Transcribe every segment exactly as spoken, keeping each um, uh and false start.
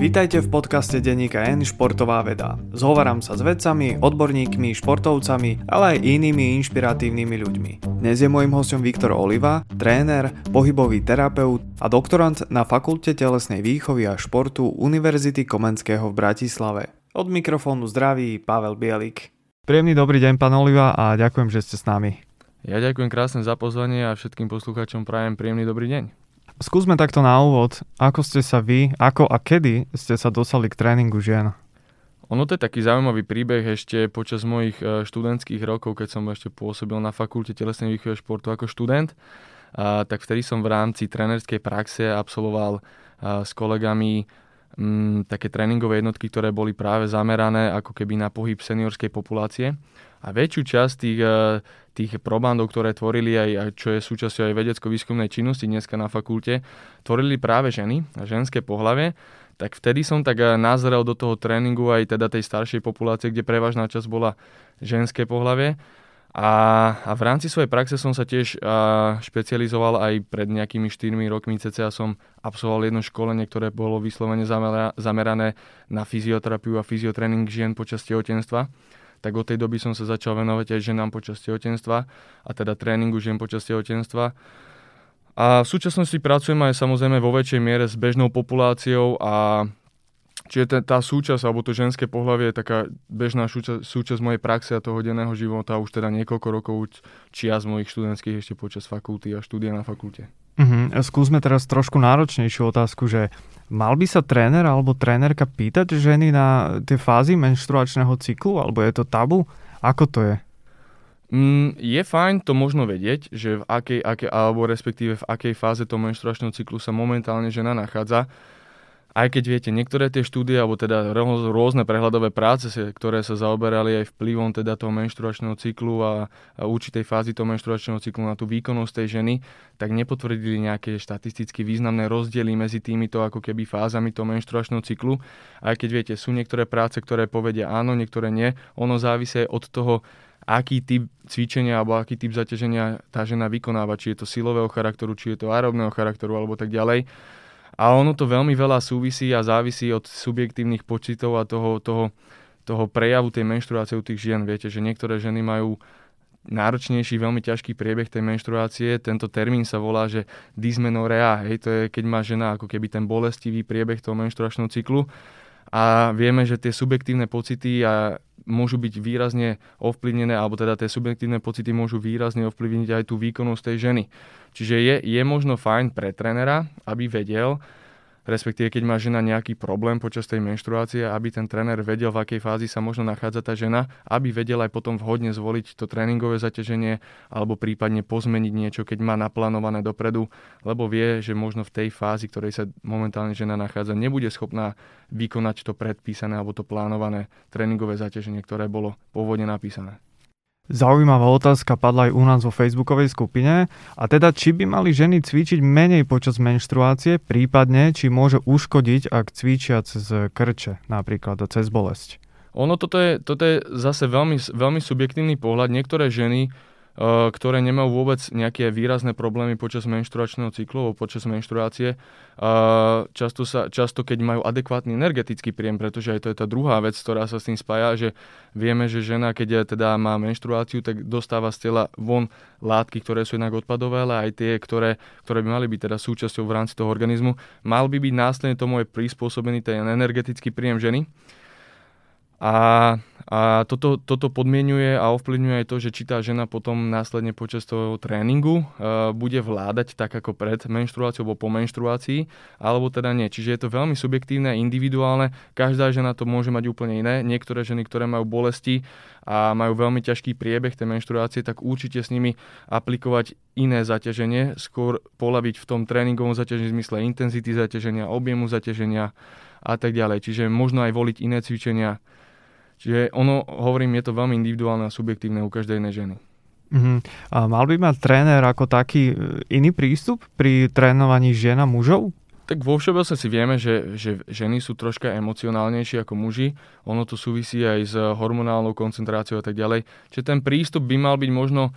Vítajte v podcaste denníka N Športová veda. Zhováram sa s vedcami, odborníkmi, športovcami, ale aj inými inšpiratívnymi ľuďmi. Dnes je môjim hosťom Viktor Oliva, tréner, pohybový terapeut a doktorant na Fakulte telesnej výchovy a športu Univerzity Komenského v Bratislave. Od mikrofónu zdraví Pavel Bielik. Príjemný dobrý deň, pán Oliva, a ďakujem, že ste s nami. Ja ďakujem krásne za pozvanie a všetkým poslucháčom prajem príjemný dobrý deň. Skúsme takto na úvod, ako ste sa vy, ako a kedy ste sa dostali k tréningu žien? Ono to je taký zaujímavý príbeh ešte počas mojich študentských rokov, keď som ešte pôsobil na Fakulte telesnej výchovy a športu ako študent, a, tak vtedy som v rámci trénerskej praxe absolvoval a, s kolegami m, také tréningové jednotky, ktoré boli práve zamerané ako keby na pohyb seniorskej populácie. A väčšiu časť tých, tých probandov, ktoré tvorili aj, čo je súčasťou aj vedecko-výskumnej činnosti dneska na fakulte, tvorili práve ženy a ženské pohlavie, tak vtedy som tak nazrel do toho tréningu aj teda tej staršej populácie, kde prevažná časť bola ženské pohlavie. A, a v rámci svojej praxe som sa tiež a, špecializoval aj pred nejakými štyrmi rokmi cca som absolvoval jedno školenie, ktoré bolo vyslovene zamera, zamerané na fyzioterapiu a fyziotréning žien počas tehotenstva. Tak od tej doby som sa začal venovať aj ženám počas tehotenstva a teda tréningu žien počas tehotenstva. A v súčasnosti pracujem aj samozrejme vo väčšej miere s bežnou populáciou a čiže tá súčasť, alebo to ženské pohlavie je taká bežná súčasť, súčasť mojej praxe a toho denného života už teda niekoľko rokov čias mojich študentských ešte počas fakulty a štúdia na fakulte. Uh-huh. Skúsme teraz trošku náročnejšiu otázku, že mal by sa tréner alebo trénerka pýtať ženy na tie fázy menštruačného cyklu, alebo je to tabu? Ako to je? Mm, je fajn to možno vedieť, že v akej, akej, alebo respektíve v akej fáze toho menštruačného cyklu sa momentálne žena nachádza. Aj keď viete, niektoré tie štúdie, alebo teda rôzne prehľadové práce, ktoré sa zaoberali aj vplyvom teda toho menštruačného cyklu a, a určitej fázy toho menštruačného cyklu na tú výkonnosť tej ženy, tak nepotvrdili nejaké štatisticky významné rozdiely medzi týmito ako keby fázami toho menštruačného cyklu. Aj keď viete, sú niektoré práce, ktoré povedia áno, niektoré nie. Ono závisí od toho, aký typ cvičenia alebo aký typ zaťaženia tá žena vykonáva, či je to silového charakteru, či je to aerobného charakteru alebo tak ďalej. A ono to veľmi veľa súvisí a závisí od subjektívnych pocitov a toho, toho, toho prejavu tej menštruácie u tých žien. Viete, že niektoré ženy majú náročnejší, veľmi ťažký priebeh tej menštruácie. Tento termín sa volá, že dysmenorrhea. Hej, to je, keď má žena ako keby ten bolestivý priebeh toho menštruačného cyklu. A vieme, že tie subjektívne pocity a môžu byť výrazne ovplyvnené, alebo teda tie subjektívne pocity môžu výrazne ovplyvniť aj tú výkonnosť tej ženy. Čiže je, je možno fajn pre trénera, aby vedel, respektíve keď má žena nejaký problém počas tej menštruácie, aby ten tréner vedel, v akej fázi sa možno nachádza tá žena, aby vedel aj potom vhodne zvoliť to tréningové zaťaženie alebo prípadne pozmeniť niečo, keď má naplánované dopredu, lebo vie, že možno v tej fázi, ktorej sa momentálne žena nachádza, nebude schopná vykonať to predpísané alebo to plánované tréningové zaťaženie, ktoré bolo pôvodne napísané. Zaujímavá otázka padla aj u nás vo facebookovej skupine, a teda či by mali ženy cvičiť menej počas menštruácie, prípadne či môže uškodiť, ak cvičia cez krče, napríklad cez bolesť. Ono toto je, toto je zase veľmi, veľmi subjektívny pohľad. Niektoré ženy, ktoré nemajú vôbec nejaké výrazné problémy počas menštruačného cyklu alebo počas menštruácie. Často, sa, často keď majú adekvátny energetický príjem, pretože aj to je tá druhá vec, ktorá sa s tým spája, že vieme, že žena, keď teda má menštruáciu, tak dostáva z tela von látky, ktoré sú jednak odpadové, ale aj tie, ktoré, ktoré by mali byť teda súčasťou v rámci toho organizmu. Mal by byť následne tomu aj prispôsobený ten energetický príjem ženy. A, a toto, toto podmienuje a ovplyvňuje aj to, že či tá žena potom následne počas toho tréningu uh, bude vládať tak ako pred menštruáciou alebo po menštruácii, alebo teda nie. Čiže je to veľmi subjektívne a individuálne. Každá žena to môže mať úplne iné. Niektoré ženy, ktoré majú bolesti a majú veľmi ťažký priebeh tej menštruácie, tak určite s nimi aplikovať iné zaťaženie, skôr poľaviť v tom tréningovom zaťažení v zmysle intenzity zaťaženia, objemu zaťaženia a tak ďalej. Čiže možno aj voliť iné cvičenia. Čiže ono, hovorím, je to veľmi individuálne a subjektívne u každej inej ženy. Uh-huh. A mal by mať tréner ako taký iný prístup pri trénovaní žien a mužov? Tak vo všeobecnosti vieme, že, že ženy sú troška emocionálnejšie ako muži. Ono to súvisí aj s hormonálnou koncentráciou a tak ďalej. Čiže ten prístup by mal byť možno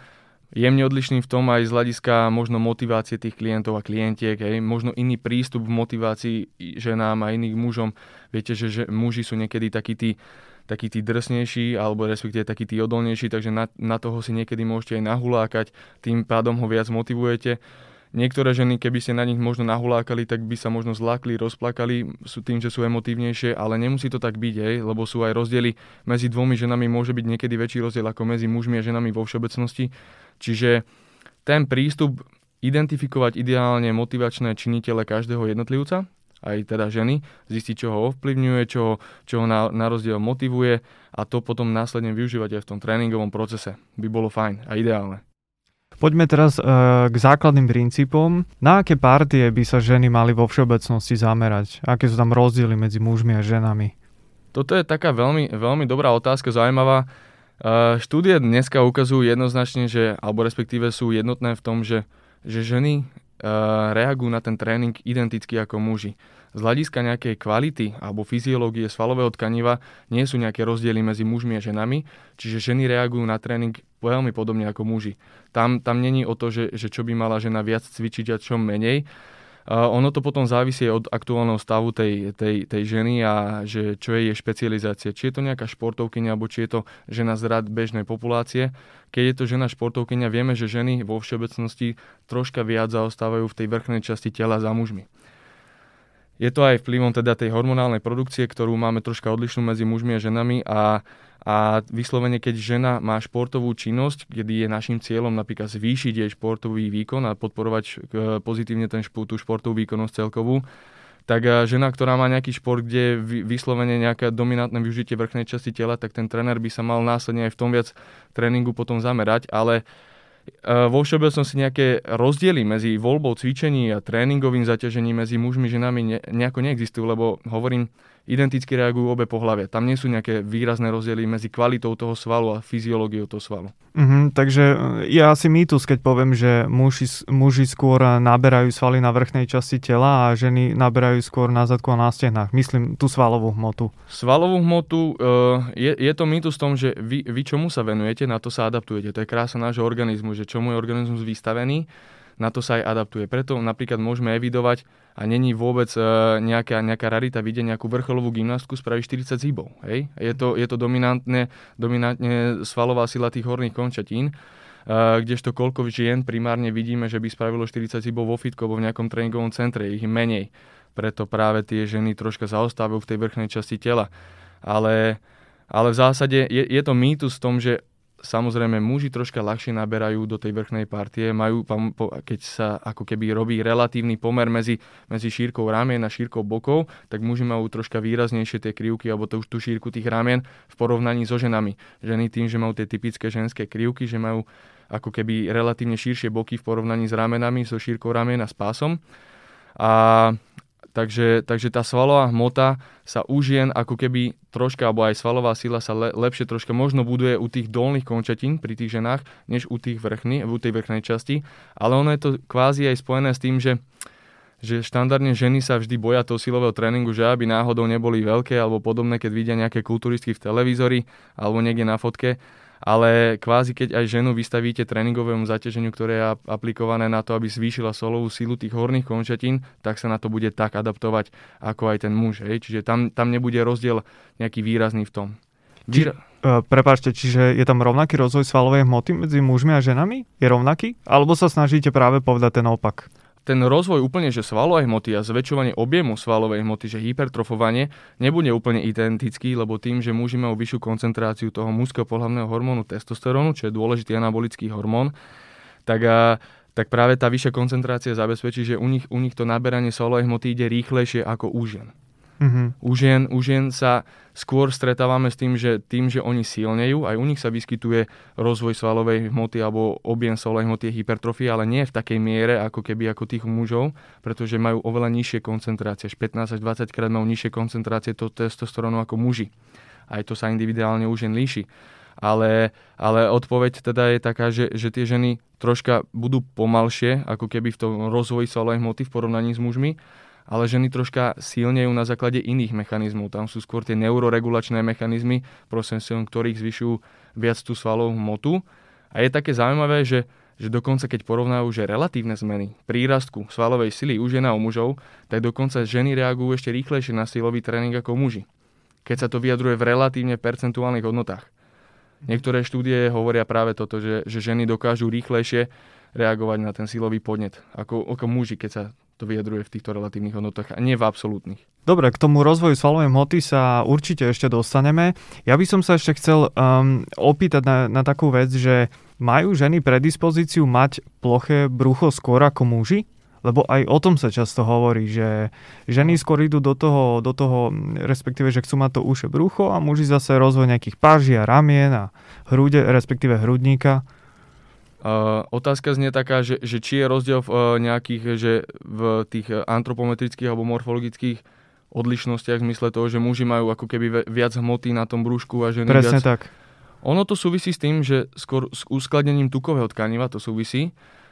jemne odlišný v tom aj z hľadiska možno motivácie tých klientov a klientiek, hej, možno iný prístup v motivácii ženám a iných mužom. Viete, že, že muži sú niekedy takí tí, takí tí drsnejší, alebo respektíve takí tí odolnejší, takže na, na toho si niekedy môžete aj nahulákať, tým pádom ho viac motivujete. Niektoré ženy, keby ste na nich možno nahulákali, tak by sa možno zlákli, rozplakali, sú tým, že sú emotívnejšie, ale nemusí to tak byť, hej, lebo sú aj rozdiely medzi dvomi ženami, môže byť niekedy väčší rozdiel ako medzi mužmi a ženami vo všeobecnosti. Čiže ten prístup identifikovať ideálne motivačné činitele každého jednotlivca, aj teda ženy, zistiť, čo ho ovplyvňuje, čo ho, čo ho na, na rozdiel motivuje a to potom následne využívať aj v tom tréningovom procese. By bolo fajn a ideálne. Poďme teraz e, k základným princípom. Na aké partie by sa ženy mali vo všeobecnosti zamerať? Aké sú tam rozdiely medzi mužmi a ženami? Toto je taká veľmi, veľmi dobrá otázka, zaujímavá. E, štúdie dneska ukazujú jednoznačne, že, alebo respektíve sú jednotné v tom, že, že ženy e, reagujú na ten tréning identicky ako muži. Z hľadiska nejakej kvality alebo fyziológie svalového tkaniva nie sú nejaké rozdiely medzi mužmi a ženami, čiže ženy reagujú na tréning veľmi podobne ako muži. Tam, tam není o to, že, že čo by mala žena viac cvičiť a čo menej. Uh, ono to potom závisí od aktuálneho stavu tej, tej, tej ženy a že čo je jej špecializácia. Či je to nejaká športovkyňa, alebo či je to žena z rad bežnej populácie. Keď je to žena športovkyňa, vieme, že ženy vo všeobecnosti troška viac zaostávajú v tej vrchnej časti tela za mužmi. Je to aj vplyvom teda tej hormonálnej produkcie, ktorú máme troška odlišnú medzi mužmi a ženami a, a vyslovene, keď žena má športovú činnosť, kedy je našim cieľom napríklad zvýšiť jej športový výkon a podporovať pozitívne ten šport, tú športovú výkonnosť celkovú, tak žena, ktorá má nejaký šport, kde je vyslovene nejaké dominantné využitie vrchnej časti tela, tak ten tréner by sa mal následne aj v tom viac tréningu potom zamerať, ale vo všeobecnosti nejaké rozdiely medzi voľbou cvičení a tréningovým zaťažením medzi mužmi a ženami ne, nejako neexistujú, lebo hovorím, identicky reagujú obe pohlavia. Tam nie sú nejaké výrazné rozdiely medzi kvalitou toho svalu a fyziológiou toho svalu. Mhm, takže je asi mýtus, keď poviem, že muži, muži skôr naberajú svaly na vrchnej časti tela a ženy naberajú skôr na zadku a na stehnách. Myslím tú svalovú hmotu. Svalovú hmotu, je, je to mýtus v tom, že vy, vy čomu sa venujete, na to sa adaptujete. To je krása nášho organizmu, že čomu je organizmus vystavený, na to sa aj adaptuje. Preto napríklad môžeme evidovať a není vôbec e, nejaká, nejaká rarita vidieť nejakú vrcholovú gymnastku spraví štyridsať zhybov. Hej? Je to, je to dominantne, dominantne svalová sila tých horných končatín, e, kdežto koľko žien primárne vidíme, že by spravilo štyridsať zhybov vo fitko alebo v nejakom tréningovom centre, ich menej. Preto práve tie ženy troška zaostávajú v tej vrchnej časti tela. Ale, ale v zásade je, je to mýtus v tom, že samozrejme, muži troška ľahšie naberajú do tej vrchnej partie, majú, keď sa ako keby robí relatívny pomer medzi, medzi šírkou ramien a šírkou bokov, tak muži majú troška výraznejšie tie krivky alebo tú, tú šírku tých ramien v porovnaní so ženami. Ženy tým, že majú tie typické ženské krivky, že majú ako keby relatívne širšie boky v porovnaní s ramenami, so šírkou ramien a s pásom. A Takže, takže tá svalová hmota sa u žien ako keby troška, alebo aj svalová sila sa le, lepšie troška možno buduje u tých dolných končatín pri tých ženách, než u tých vrchný, u tej vrchnej časti. Ale ono je to kvázi aj spojené s tým, že, že štandardne ženy sa vždy boja toho silového tréningu, že aby náhodou neboli veľké alebo podobné, keď vidia nejaké kulturistky v televízori alebo niekde na fotke. Ale kvázi keď aj ženu vystavíte tréningovému zaťaženiu, ktoré je aplikované na to, aby zvýšila svalovú silu tých horných končatín, tak sa na to bude tak adaptovať ako aj ten muž. Hej? Čiže tam, tam nebude rozdiel nejaký výrazný v tom. Či, uh, prepáčte, čiže je tam rovnaký rozvoj svalovej hmoty medzi mužmi a ženami? Je rovnaký? Alebo sa snažíte práve povedať ten opak? Ten rozvoj úplne, že svalovej hmoty a zväčšovanie objemu svalovej hmoty, že hypertrofovanie, nebude úplne identický, lebo tým, že muži majú vyššiu koncentráciu toho mužského pohlavného hormónu testosterónu, čo je dôležitý anabolický hormón, tak, a, tak práve tá vyššia koncentrácia zabezpečí, že u nich, u nich to naberanie svalovej hmoty ide rýchlejšie ako u žien. Mm-hmm. U žien, u žien sa skôr stretávame s tým, že tým, že oni silnejú, aj u nich sa vyskytuje rozvoj svalovej hmoty alebo objem svalovej hmoty je hypertrofia, ale nie v takej miere ako keby ako tých mužov, pretože majú oveľa nižšie koncentrácie, pätnásť až dvadsať krát majú nižšie koncentrácie toho testosterónu ako muži. Aj to sa individuálne u žien líši. Ale, ale odpoveď teda je taká, že, že tie ženy troška budú pomalšie, ako keby v tom rozvoji svalovej hmoty v porovnaní s mužmi, ale ženy troška silnejú na základe iných mechanizmov. Tam sú skôr tie neuroregulačné mechanizmy, prostredníctvom ktorých zvyšujú viac tú svalovú hmotu A je také zaujímavé, že, že dokonca keď porovnajú, že relatívne zmeny prírastku svalovej sily u žien a u mužov, tak dokonca ženy reagujú ešte rýchlejšie na silový tréning ako muži, keď sa to vyjadruje v relatívne percentuálnych hodnotách. Niektoré štúdie hovoria práve toto, že, že ženy dokážu rýchlejšie reagovať na ten silový podnet ako, ako muži, keď sa to vyjadruje v týchto relatívnych hodnotách a nie v absolútnych. Dobre, k tomu rozvoju svalovej hmoty sa určite ešte dostaneme. Ja by som sa ešte chcel um, opýtať na, na takú vec, že majú ženy predispozíciu mať ploché brucho skôr ako muži? Lebo aj o tom sa často hovorí, že ženy skôr idú do toho, do toho, respektíve, že chcú mať to uše brucho a muži zase rozvoj nejakých páží a ramien a hrude, respektíve hrudníka. Uh, otázka znie taká, že, že či je rozdiel v uh, nejakých, že v tých antropometrických alebo morfologických odlišnostiach v zmysle toho, že muži majú ako keby viac hmoty na tom brúšku a ženy Presne viac... tak. Ono to súvisí s tým, že skôr s uskladnením tukového tkaniva to súvisí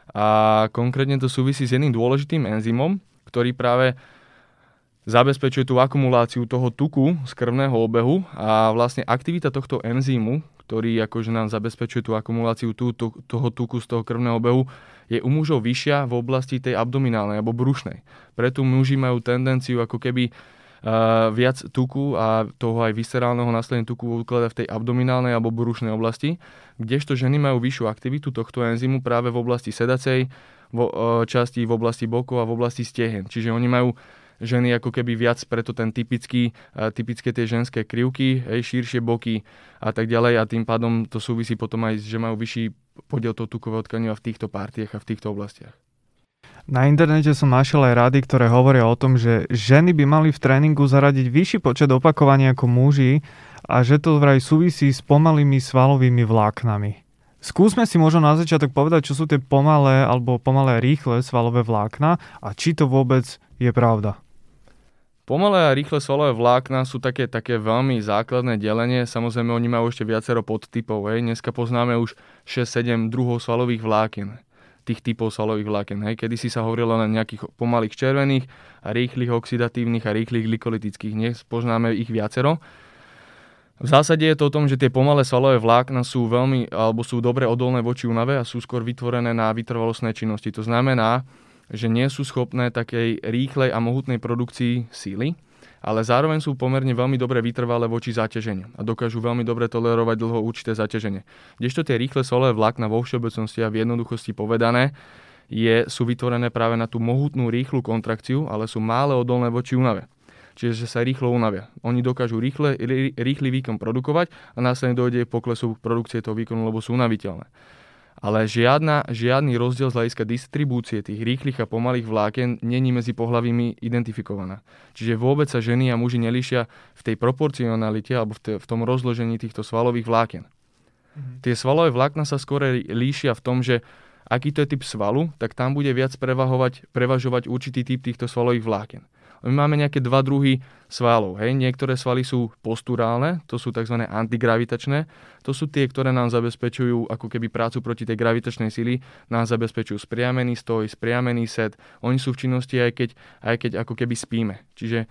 a konkrétne to súvisí s jedným dôležitým enzymom, ktorý práve zabezpečuje tú akumuláciu toho tuku z krvného obehu a vlastne aktivita tohto enzýmu, ktorý akože nám zabezpečuje tú akumuláciu tú, tú, toho tuku z toho krvného obehu, je u mužov vyššia v oblasti tej abdominálnej alebo brušnej. Preto muži majú tendenciu ako keby uh, viac tuku a toho aj viscerálneho následne tuku ukladať v tej abdominálnej alebo brušnej oblasti, kdežto ženy majú vyššiu aktivitu tohto enzymu práve v oblasti sedacej, vo, uh, časti v oblasti bokov a v oblasti stehen. Čiže oni majú ženy ako keby viac preto ten typický, uh, typické tie ženské krivky, hej, širšie boky a tak ďalej a tým pádom to súvisí potom aj, že majú vyšší podiel toho tukového tkaniva v týchto partiách a v týchto oblastiach. Na internete som našiel aj rady, ktoré hovoria o tom, že ženy by mali v tréningu zaradiť vyšší počet opakovaní ako muži a že to vraj súvisí s pomalými svalovými vláknami. Skúsme si možno na začiatok povedať, čo sú tie pomalé alebo pomalé rýchle svalové vlákna a či to vôbec je pravda. Pomalé a rýchle svalové vlákna sú také, také veľmi základné delenie. Samozrejme, oni majú ešte viacero podtypov. Hej. Dneska poznáme už šesť sedem druhov svalových vlákien. Tých typov svalových vlákien. Hej. Kedysi sa hovorilo len nejakých pomalých červených a rýchlych oxidatívnych a rýchlych glykolytických. Dnes poznáme ich viacero. V zásade je to o tom, že tie pomalé svalové vlákna sú veľmi, alebo sú dobre odolné voči únave a sú skôr vytvorené na vytrvalostnej činnosti. To znamená, že nie sú schopné takej rýchlej a mohutnej produkcii síly, ale zároveň sú pomerne veľmi dobre vytrvalé voči zaťaženiu a dokážu veľmi dobre tolerovať dlho určité zaťaženie. Kdežto tie rýchle svalové vlákna vo všeobecnosti a v jednoduchosti povedané je, sú vytvorené práve na tú mohutnú rýchlu kontrakciu, ale sú mále odolné voči únave. Čiže sa rýchlo unavia. Oni dokážu rýchle, rýchly výkon produkovať a následne dojde k poklesu produkcie toho výkonu, lebo sú unaviteľné. Ale žiadna, žiadny rozdiel z hľadiska distribúcie tých rýchlych a pomalých vlákien není medzi pohlavími identifikovaná. Čiže vôbec sa ženy a muži nelíšia v tej proporcionalite alebo v, te, v tom rozložení týchto svalových vlákien. Mhm. Tie svalové vlákna sa skôr líšia v tom, že aký to je typ svalu, tak tam bude viac prevahovať, prevažovať určitý typ týchto svalových vlákien. My máme nejaké dva druhy svalov. Hej. Niektoré svaly sú posturálne, to sú tzv. Antigravitačné. To sú tie, ktoré nám zabezpečujú ako keby prácu proti tej gravitačnej sily, nám zabezpečujú spriamený stoj, spriamený set. Oni sú v činnosti aj keď, aj keď ako keby spíme. Čiže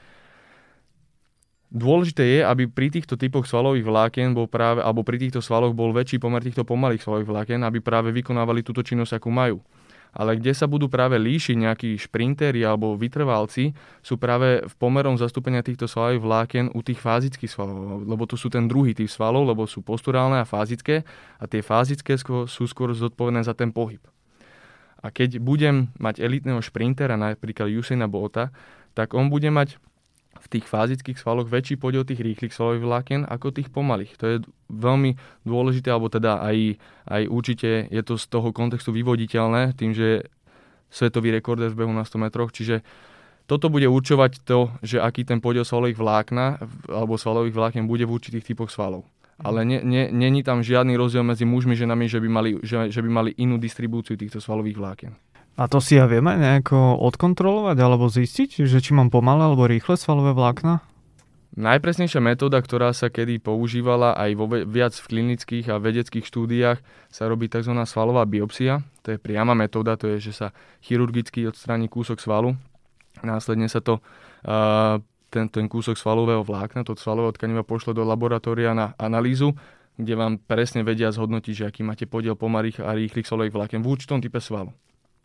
dôležité je, aby pri týchto typoch svalových vlákien bol práve, alebo pri týchto svaloch bol väčší pomer týchto pomalých svalových vlákien, aby práve vykonávali túto činnosť, akú majú. Ale kde sa budú práve líšiť nejakí šprintéri alebo vytrvalci, sú práve v pomerom zastúpenia týchto svalových vlákien u tých fázických svalov, lebo to sú ten druhý typ svalov, lebo sú posturálne a fázické a tie fázické sú skôr zodpovedné za ten pohyb. A keď budem mať elitného šprintera, napríklad Usaina Bolta, tak on bude mať v tých fázických svaloch väčší podiel tých rýchlych svalových vlákien ako tých pomalých. To je veľmi dôležité, alebo teda aj, aj určite je to z toho kontextu vyvoditeľné, tým, že je svetový rekord v behu na sto metroch, čiže toto bude určovať to, že aký ten podiel svalových vlákna alebo svalových vlákien bude v určitých typoch svalov. Ale nie, nie, není tam žiadny rozdiel medzi mužmi a ženami, že by mali, že, že by mali inú distribúciu týchto svalových vlákien. A to si ja vieme nejako odkontrolovať alebo zistiť, že či mám pomalé alebo rýchle svalové vlákna? Najpresnejšia metóda, ktorá sa kedy používala aj vo viac v klinických a vedeckých štúdiách, sa robí tzv. Svalová biopsia. To je priama metóda, to je, že sa chirurgicky odstráni kúsok svalu. Následne sa to, uh, ten, ten kúsok svalového vlákna, to svalového tkaniva pošle do laboratória na analýzu. kde vám presne vedia zhodnotiť, že aký máte podiel pomalých a rýchlych svalových vlákien v určitom type svalu.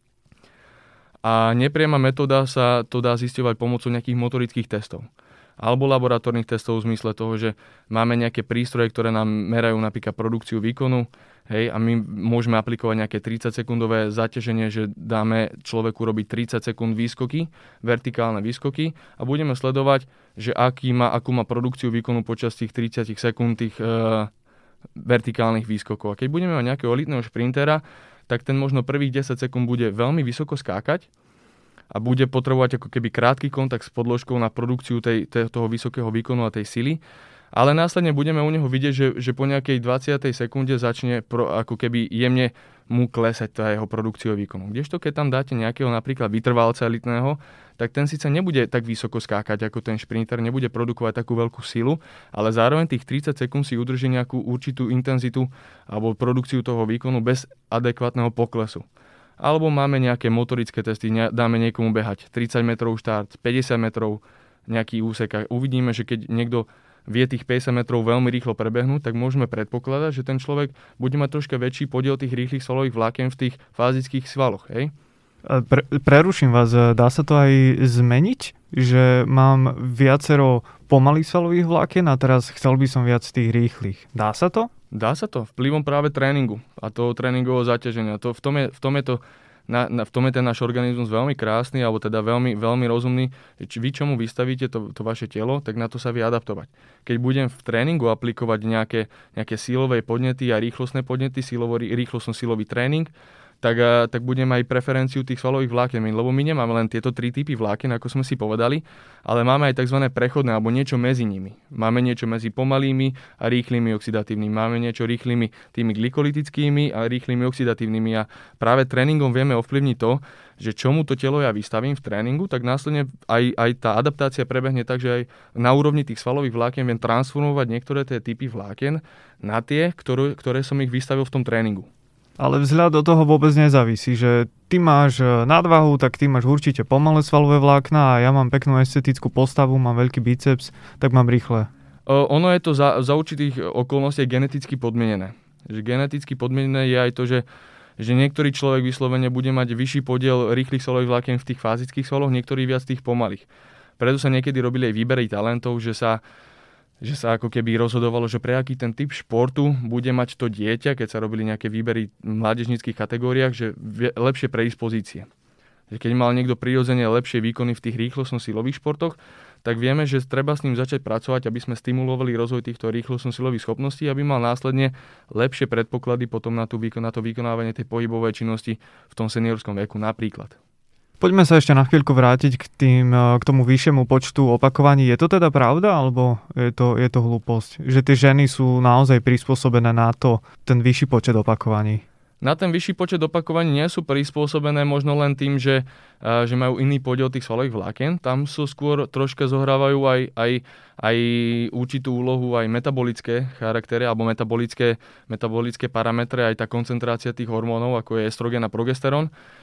A nepriama metóda sa to dá zisťovať pomocou nejakých motorických testov alebo laboratórnych testov v zmysle toho, že máme nejaké prístroje, ktoré nám merajú napríklad produkciu výkonu, hej, a my môžeme aplikovať nejaké tridsaťsekundové zaťaženie, že dáme človeku robiť tridsať sekúnd výskoky, vertikálne výskoky a budeme sledovať, že aký má, akú má produkciu výkonu počas tých tridsať sekúnd tých e, vertikálnych výskokov. A keď budeme mať nejakého elitného šprintera, tak ten možno prvých desať sekúnd bude veľmi vysoko skákať a bude potrebovať ako keby krátky kontakt s podložkou na produkciu tej, tej, toho vysokého výkonu a tej sily. Ale následne budeme u neho vidieť, že, že po nejakej dvadsiatej sekunde začne pro, ako keby jemne mu klesať tá jeho produkciu výkonu. Kdežto keď tam dáte nejakého napríklad vytrvalca elitného, tak ten síce nebude tak vysoko skákať ako ten šprinter, nebude produkovať takú veľkú silu, ale zároveň tých tridsať sekúnd si udrží nejakú určitú intenzitu alebo produkciu toho výkonu bez adekvátneho poklesu. Alebo máme nejaké motorické testy, dáme niekomu behať tridsať metrov štart, päťdesiat metrov nejaký úsek a uvidíme, že keď niekto vie tých päťdesiat metrov veľmi rýchlo prebehnúť, tak môžeme predpokladať, že ten človek bude mať troška väčší podiel tých rýchlych svalových vlákien v tých fázických svaloch. Hej? Pre, preruším vás, dá sa to aj zmeniť, že mám viacero pomalých svalových vlákien a teraz chcel by som viac tých rýchlych. Dá sa to? Dá sa to, vplyvom práve tréningu a toho tréningového zaťaženia. To, v, tom je, v, tom je to, na, na, v tom je ten náš organizmus veľmi krásny, alebo teda veľmi, veľmi rozumný. Či vy čomu vystavíte to, to vaše telo, tak na to sa vie adaptovať. Keď budem v tréningu aplikovať nejaké, nejaké silové podnety a rýchlostné podnety, silovo, rýchlostno-silový tréning, tak, tak budem aj preferenciu tých svalových vlákien, lebo my nemáme len tieto tri typy vlákien, ako sme si povedali, ale máme aj tzv. Prechodné, alebo niečo medzi nimi. Máme niečo medzi pomalými a rýchlymi oxidatívnymi. Máme niečo rýchlymi tými glykolytickými a rýchlymi oxidatívnymi. A práve tréningom vieme ovplyvniť to, že čomu to telo ja vystavím v tréningu, tak následne aj, aj tá adaptácia prebehne tak, že aj na úrovni tých svalových vlákien viem transformovať niektoré tie typy vlákien na tie, ktoré, ktoré som ich vystavil v tom tréningu. Ale vzhľad do toho vôbec nezávisí, že ty máš nadvahu, tak ty máš určite pomalé svalové vlákna a ja mám peknú estetickú postavu, mám veľký biceps, tak mám rýchle. O, ono je to za, za určitých okolností geneticky podmienené. Že geneticky podmienené je aj to, že, že niektorý človek vyslovene bude mať vyšší podiel rýchlych svalových vlákien v tých fázických svaloch, niektorý viac tých pomalých. Preto sa niekedy robili aj výbery talentov, že sa že sa ako keby rozhodovalo, že pre aký ten typ športu bude mať to dieťa, keď sa robili nejaké výbery v mládežníckych kategóriách, že lepšie predispozície. Že keď mal niekto prirodzene lepšie výkony v tých rýchlostno-silových športoch, tak vieme, že treba s ním začať pracovať, aby sme stimulovali rozvoj týchto rýchlostno-silových schopností, aby mal následne lepšie predpoklady potom na, tú, na to vykonávanie tej pohybovej činnosti v tom seniorskom veku napríklad. Poďme sa ešte na chvíľku vrátiť k, tým, k tomu vyššiemu počtu opakovaní. Je to teda pravda, alebo je to, je to hlúposť? Že tie ženy sú naozaj prispôsobené na to, ten vyšší počet opakovaní? Na ten vyšší počet opakovaní nie sú prispôsobené možno len tým, že, že majú iný podiel tých svalových vlákien. Tam sú skôr troška zohrávajú aj, aj, aj určitú úlohu aj metabolické charaktery alebo metabolické, metabolické parametre, aj tá koncentrácia tých hormónov, ako je estrogen a progesterón,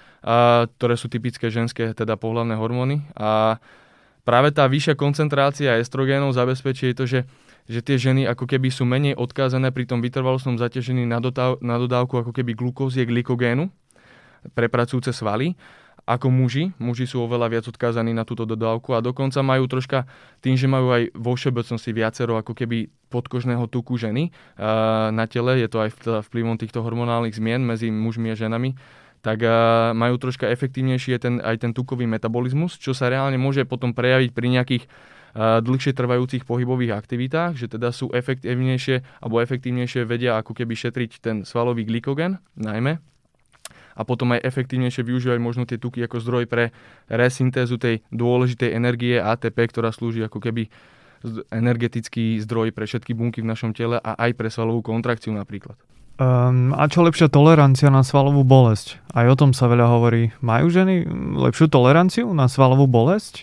a, ktoré sú typické ženské, teda pohlavné hormóny. A práve tá vyššia koncentrácia estrogénov zabezpečí to, že, že tie ženy ako keby sú menej odkázané pri tom vytrvalostnom zaťažení na, dotáv, na dodávku ako keby glukózie, glykogénu pre pracujúce svaly, ako muži. Muži sú oveľa viac odkázaní na túto dodávku a dokonca majú troška, tým, že majú aj vo všeobecnosti viacero ako keby podkožného tuku ženy na tele, je to aj vplyvom týchto hormonálnych zmien medzi mužmi a ženami, tak uh, majú troška efektívnejší ten, aj ten tukový metabolizmus, čo sa reálne môže potom prejaviť pri nejakých uh, dlhšie trvajúcich pohybových aktivitách, že teda sú efektívnejšie alebo efektívnejšie vedia ako keby šetriť ten svalový glykogen najmä a potom aj efektívnejšie využívajú možno tie tuky ako zdroj pre resyntézu tej dôležitej energie á té pé, ktorá slúži ako keby energetický zdroj pre všetky bunky v našom tele a aj pre svalovú kontrakciu napríklad. Um, a čo lepšia tolerancia na svalovú bolesť? Aj o tom sa veľa hovorí. Majú ženy lepšiu toleranciu na svalovú bolesť?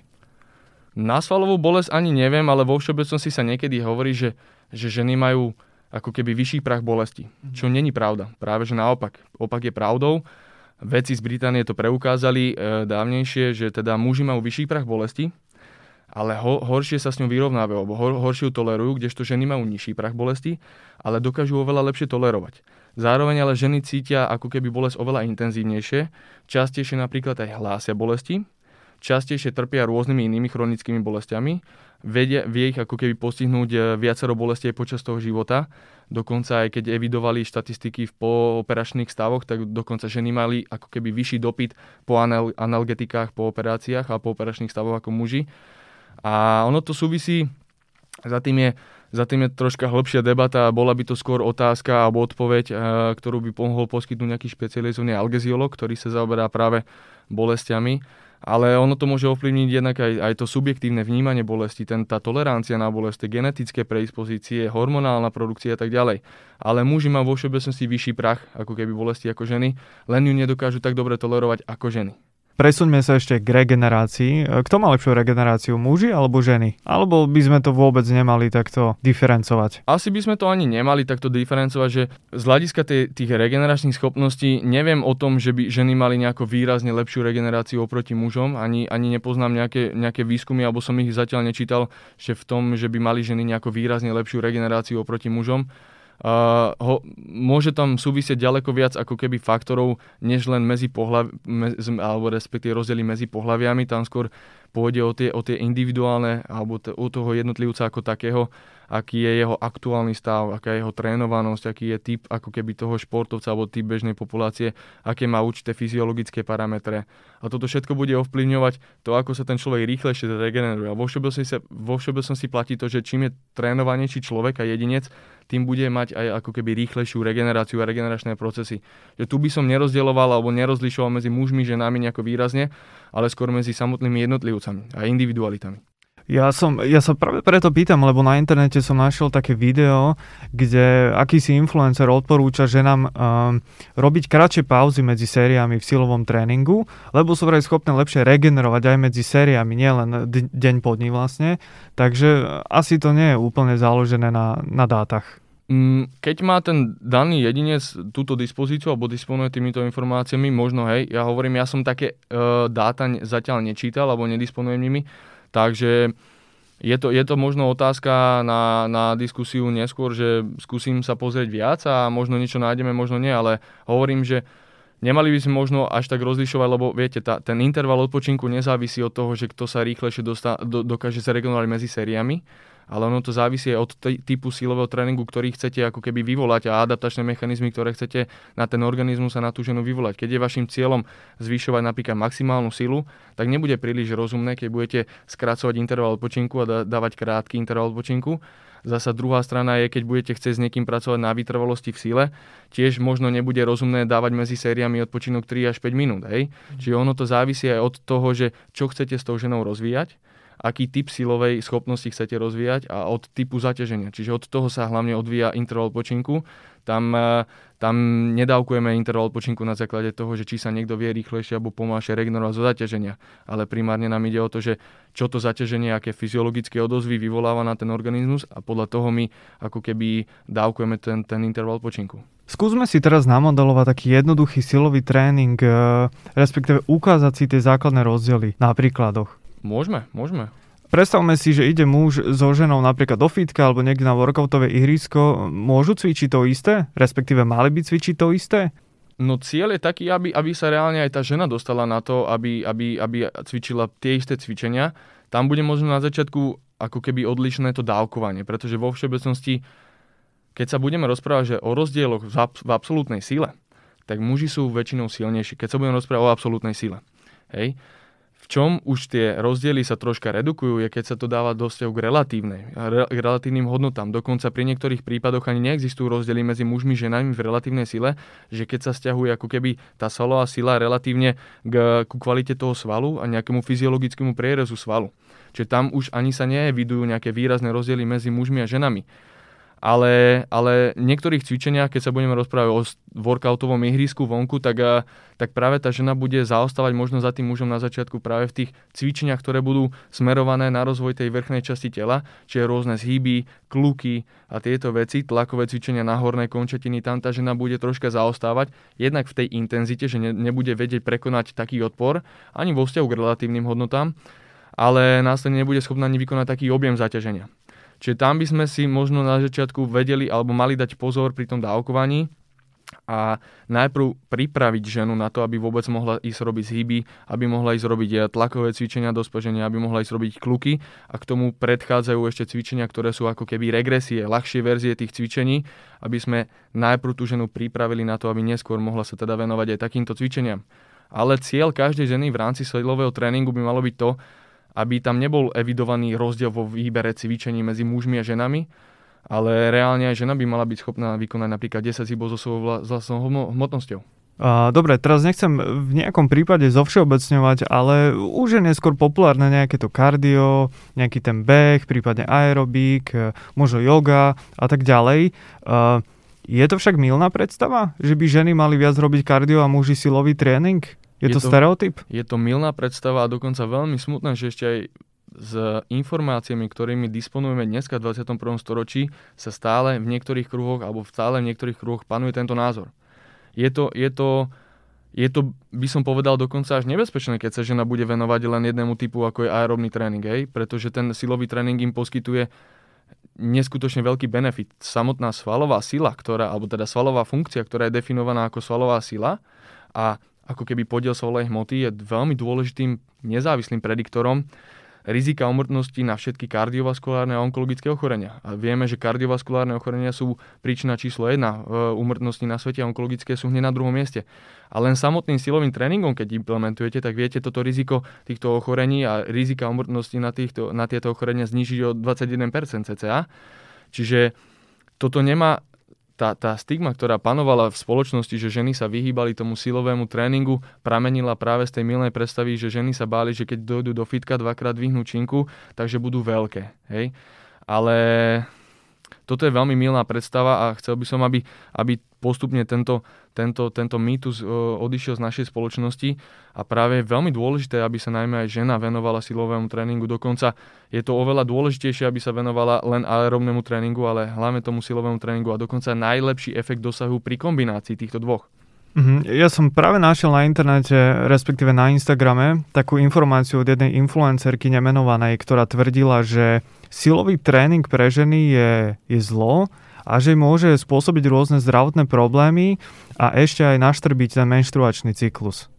Na svalovú bolesť ani neviem, ale vo všeobecnosti sa niekedy hovorí, že, že ženy majú ako keby vyšší prach bolesti. Mm. Čo není pravda. Práve že naopak. Opak je pravdou. Vedci z Británie to preukázali e, dávnejšie, že teda muži majú vyšší prach bolesti ale ho, horšie sa s ňou vyrovnávajú, alebo hor, horšie ju tolerujú, kdežto ženy majú nižší prach bolesti, ale dokážu oveľa lepšie tolerovať. Zároveň ale ženy cítia ako keby bolesť oveľa intenzívnejšie, častejšie napríklad aj hlásia bolesti, častejšie trpia rôznymi inými chronickými bolestiami, vedia, vie ich ako keby postihnúť viacero bolestí počas toho života. Dokonca aj keď evidovali štatistiky v pooperačných stavoch, tak dokonca ženy mali ako keby vyšší dopyt po anal- analgetikách, po operáciách a po operačných stavoch ako muži. A ono to súvisí, za tým je, za tým je troška hĺbšia debata, bola by to skôr otázka alebo odpoveď, ktorú by mohol poskytnúť nejaký špecializovaný algeziolog, ktorý sa zaoberá práve bolestiami. Ale ono to môže ovplyvniť jednak aj, aj to subjektívne vnímanie bolesti, ten, tá tolerancia na bolesti, genetické predispozície, hormonálna produkcia a tak ďalej. Ale muži majú vo všeobecnosti vyšší prach, ako keby bolesti ako ženy, len ju nedokážu tak dobre tolerovať ako ženy. Presuňme sa ešte k regenerácii. Kto má lepšiu regeneráciu, muži alebo ženy? Alebo by sme to vôbec nemali takto diferencovať? Asi by sme to ani nemali takto diferencovať, že z hľadiska tej, tých regeneračných schopností neviem o tom, že by ženy mali nejako výrazne lepšiu regeneráciu oproti mužom. Ani, ani nepoznám nejaké, nejaké výskumy, alebo som ich zatiaľ nečítal, že v tom, že by mali ženy nejako výrazne lepšiu regeneráciu oproti mužom. Uh, ho, môže tam súvisieť ďaleko viac ako keby faktorov, než len medzi pohľav, mez, alebo respektíve rozdiely medzi pohľaviami. Tam skôr pôjde o tie, o tie individuálne alebo t- o toho jednotlivca ako takého, aký je jeho aktuálny stav, aká je jeho trénovanosť, aký je typ ako keby toho športovca alebo typ bežnej populácie, aké má určité fyziologické parametre. A toto všetko bude ovplyvňovať to, ako sa ten človek rýchlejšie regeneruje. A vo všeobecnosti, vo všeobecnosti platí to, že čím je trénovanejší človek a jedinec, tým bude mať aj ako keby rýchlejšiu regeneráciu a regeneračné procesy. Že tu by som nerozdieloval alebo nerozlišoval medzi mužmi, ženami nejako výrazne, ale skôr medzi samotnými jednotlivcami a individualitami. Ja, som, ja sa práve preto pýtam, lebo na internete som našiel také video, kde akýsi influencer odporúča ženám um, robiť kratšie pauzy medzi sériami v silovom tréningu, lebo sú vraj schopné lepšie regenerovať aj medzi sériami, nielen d- deň po dni vlastne. Takže asi to nie je úplne založené na, na dátach. Keď má ten daný jedinec túto dispozíciu alebo disponuje týmito informáciami, možno hej, ja hovorím, ja som také uh, dáta zatiaľ nečítal alebo nedisponujem nimi, takže je to, je to možno otázka na, na diskusiu neskôr, že skúsim sa pozrieť viac a možno niečo nájdeme, možno nie, ale hovorím, že nemali by sme možno až tak rozlišovať, lebo viete, tá, ten interval odpočinku nezávisí od toho, že kto sa rýchlejšie dostá, do, dokáže sa regenerovať medzi sériami, ale ono to závisí aj od t- typu silového tréningu, ktorý chcete ako keby vyvolať a adaptačné mechanizmy, ktoré chcete na ten organizmus a na tú ženu vyvolať. Keď je vašim cieľom zvyšovať napríklad maximálnu silu, tak nebude príliš rozumné, keď budete skracovať interval odpočinku a da- dávať krátky interval odpočinku. Zasa druhá strana je, keď budete chcieť s niekým pracovať na vytrvalosti v sile, tiež možno nebude rozumné dávať medzi sériami odpočinok tri až päť minút. Hej? Mm. Čiže ono to závisí aj od toho, že čo chcete s tou ženou rozvíjať, aký typ silovej schopnosti chcete rozvíjať a od typu zaťaženia. Čiže od toho sa hlavne odvíja interval odpočinku. Tam, tam nedávkujeme interval odpočinku na základe toho, že či sa niekto vie rýchlejšie alebo pomalšie regenerovať zo zaťaženia. Ale primárne nám ide o to, že čo to zaťaženie, aké fyziologické odozvy vyvoláva na ten organizmus a podľa toho my ako keby dávkujeme ten, ten interval odpočinku. Skúsme si teraz namodelovať taký jednoduchý silový tréning, respektíve ukázať si tie základné rozdiely na príkladoch. Môžeme, môžeme. Predstavme si, že ide muž so ženou napríklad do fitka alebo niekde na workoutové ihrisko. Môžu cvičiť to isté? Respektíve mali by cvičiť to isté? No cieľ je taký, aby, aby sa reálne aj tá žena dostala na to, aby, aby, aby cvičila tie isté cvičenia. Tam bude možno na začiatku ako keby odlišné to dávkovanie, pretože vo všeobecnosti, keď sa budeme rozprávať že o rozdieloch v, ab- v absolútnej sile, tak muži sú väčšinou silnejší, keď sa budeme rozprávať o absolútnej sile. Hej? V čom už tie rozdiely sa troška redukujú, je keď sa to dáva do vzťahu k relatívnej, re, k relatívnym hodnotám. Dokonca pri niektorých prípadoch ani neexistujú rozdiely medzi mužmi a ženami v relatívnej sile, že keď sa sťahuje ako keby tá svalová sila relatívne k, ku kvalite toho svalu a nejakému fyziologickému prierezu svalu. Čiže tam už ani sa neevidujú nejaké výrazné rozdiely medzi mužmi a ženami. Ale, ale v niektorých cvičeniach, keď sa budeme rozprávať o workoutovom ihrisku vonku, tak, tak práve tá žena bude zaostávať možno za tým mužom na začiatku práve v tých cvičeniach, ktoré budú smerované na rozvoj tej vrchnej časti tela, čiže rôzne zhyby, kluky a tieto veci, tlakové cvičenia na horné končetiny, tam tá žena bude troška zaostávať, jednak v tej intenzite, že ne, nebude vedieť prekonať taký odpor, ani vo vzťahu k relatívnym hodnotám. ale následne nebude schopná ani vykonať taký objem zaťaženia. Čiže tam by sme si možno na začiatku vedeli alebo mali dať pozor pri tom dávkovaní a najprv pripraviť ženu na to, aby vôbec mohla ísť robiť zhyby, aby mohla ísť robiť tlakové cvičenia do spaženia, aby mohla ísť robiť kluky a k tomu predchádzajú ešte cvičenia, ktoré sú ako keby regresie, ľahšie verzie tých cvičení, aby sme najprv tú ženu pripravili na to, aby neskôr mohla sa teda venovať aj takýmto cvičeniam. Ale cieľ každej ženy v rámci silového tréningu by malo byť to, aby tam nebol evidovaný rozdiel vo výbere cvičení medzi mužmi a ženami, ale reálne aj žena by mala byť schopná vykonať napríklad desať hybov so svojou vlastnou hmotnosťou. Uh, dobre, teraz nechcem v nejakom prípade zovšeobecňovať, ale už je neskôr populárne nejaké to kardio, nejaký ten beh, prípadne aerobík, možno yoga a tak ďalej. Uh, je to však mylná predstava, že by ženy mali viac robiť kardio a muži silový tréning? Je, je to, to stereotyp? Je to mylná predstava a dokonca veľmi smutné, že ešte aj s informáciami, ktorými disponujeme dneska v dvadsiatom prvom storočí, sa stále v niektorých kruhoch alebo stále v niektorých kruhoch panuje tento názor. Je to, je to, je to, by som povedal, dokonca až nebezpečné, keď sa žena bude venovať len jednému typu, ako je aerobný tréning, hej? Pretože ten silový tréning im poskytuje neskutočne veľký benefit. Samotná svalová sila, ktorá, alebo teda svalová funkcia, ktorá je definovaná ako svalová sila a ako keby podiel svalovej hmoty je veľmi dôležitým nezávislým prediktorom rizika úmrtnosti na všetky kardiovaskulárne a onkologické ochorenia. A vieme, že kardiovaskulárne ochorenia sú príčina číslo jedna úmrtnosti na svete a onkologické sú hneď na druhom mieste. A len samotným silovým tréningom, keď implementujete, tak viete toto riziko týchto ochorení a rizika úmrtnosti na, týchto, na tieto ochorenia znížiť o dvadsaťjeden percent cca. Čiže toto nemá Tá, tá stigma, ktorá panovala v spoločnosti, že ženy sa vyhýbali tomu silovému tréningu, pramenila práve z tej mylnej predstavy, že ženy sa báli, že keď dojdú do fitka dvakrát dvihnú činku, takže budú veľké. Hej? Ale toto je veľmi mylná predstava a chcel by som, aby, aby postupne tento, tento, tento mýtus odišiel z našej spoločnosti a práve je veľmi dôležité, aby sa najmä aj žena venovala silovému tréningu. Dokonca je to oveľa dôležitejšie, aby sa venovala len aerobnému tréningu, ale hlavne tomu silovému tréningu a dokonca najlepší efekt dosahujú pri kombinácii týchto dvoch. Ja som práve našiel na internete, respektíve na Instagrame, takú informáciu od jednej influencerky nemenovanej, ktorá tvrdila, že silový tréning pre ženy je, je zlo a že môže spôsobiť rôzne zdravotné problémy a ešte aj naštrbiť ten menštruačný cyklus.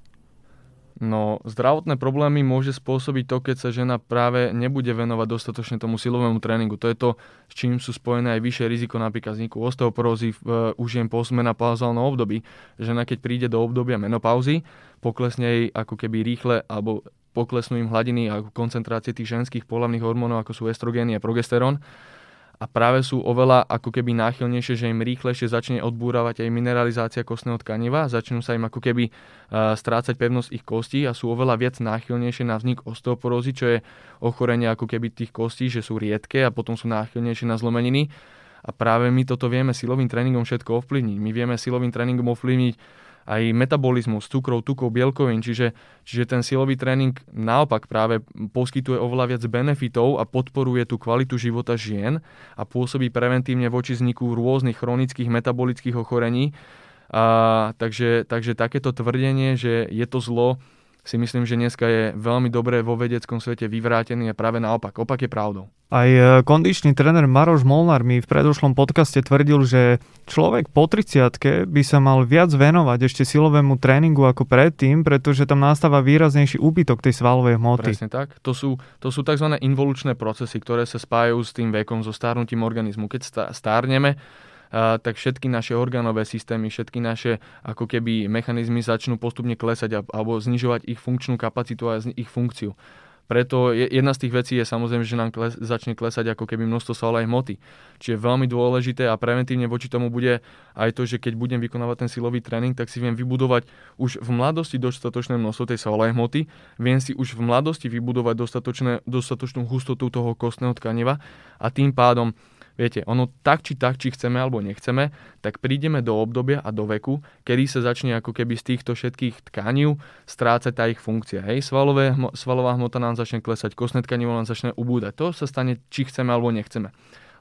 No, zdravotné problémy môže spôsobiť to, keď sa žena práve nebude venovať dostatočne tomu silovému tréningu. To je to, s čím sú spojené aj vyššie riziko napríklad vzniku osteoporózy v uh, už jen postmenopauzálnom období. Žena, keď príde do obdobia menopauzy, poklesne jej ako keby rýchle, alebo poklesnú im hladiny a koncentrácie tých ženských pohlavných hormónov, ako sú estrogény a progesterón. A práve sú oveľa ako keby náchylnejšie, že im rýchlejšie začne odbúravať aj mineralizácia kostného tkaniva, začnú sa im ako keby uh, strácať pevnosť ich kostí a sú oveľa viac náchylnejšie na vznik osteoporózy, čo je ochorenie ako keby tých kostí, že sú riedke a potom sú náchylnejšie na zlomeniny. A práve my toto vieme silovým tréningom všetko ovplyvniť. My vieme silovým tréningom ovplyvniť aj metabolizmus, cukrov, tukov, bielkovín, čiže, čiže ten silový tréning naopak práve poskytuje oveľa viac benefitov a podporuje tú kvalitu života žien a pôsobí preventívne voči vzniku rôznych chronických metabolických ochorení. A, takže, takže takéto tvrdenie, že je to zlo, si myslím, že dneska je veľmi dobré vo vedeckom svete vyvrátený a práve naopak. Opak je pravdou. Aj kondičný tréner Maroš Molnár mi v predošlom podcaste tvrdil, že človek po tridsiatke by sa mal viac venovať ešte silovému tréningu ako predtým, pretože tam nastáva výraznejší úbytok tej svalovej hmoty. Presne tak. To sú, to sú tzv. Involučné procesy, ktoré sa spájajú s tým vekom, so stárnutím organizmu. Keď stárneme, Uh, tak všetky naše orgánové systémy, všetky naše ako keby mechanizmy začnú postupne klesať a, alebo znižovať ich funkčnú kapacitu a ich funkciu. Preto je, jedna z tých vecí je samozrejme, že nám kles, začne klesať ako keby množstvo svalovej hmoty. Čiže veľmi dôležité a preventívne voči tomu bude aj to, že keď budem vykonávať ten silový tréning, tak si viem vybudovať už v mladosti dostatočné množstvo tej svalovej hmoty, viem si už v mladosti vybudovať dostatočnú hustotu toho kostného tkaniva a tým pádom viete, ono tak či tak, či chceme alebo nechceme, tak prídeme do obdobia a do veku, kedy sa začne ako keby z týchto všetkých tkanív strácať tá ich funkcia. Hej, svalové, svalová hmota nám začne klesať, kostné tkanivo nám začne ubúdať. To sa stane, či chceme alebo nechceme.